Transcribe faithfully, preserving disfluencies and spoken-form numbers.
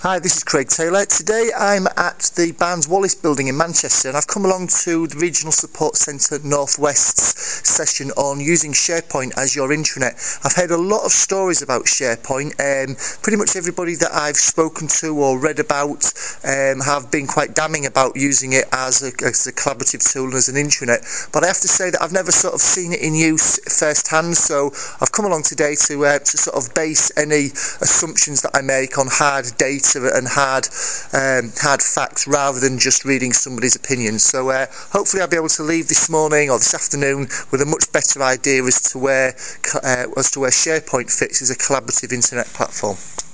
Hi, this is Craig Taylor. Today I'm at the Barnes Wallis building in Manchester, and I've come along to the Regional Support Centre North West's session on using SharePoint as your intranet. I've heard a lot of stories about SharePoint. Um, pretty much everybody that I've spoken to or read about um, have been quite damning about using it as a, as a collaborative tool and as an intranet. But I have to say that I've never sort of seen it in use firsthand, so I've come along today to, uh, to sort of base any assumptions that I make on hard data and hard um, hard facts rather than just reading somebody's opinion. So uh, hopefully I'll be able to leave this morning or this afternoon with a much better idea as to where uh, as to where SharePoint fits as a collaborative internet platform.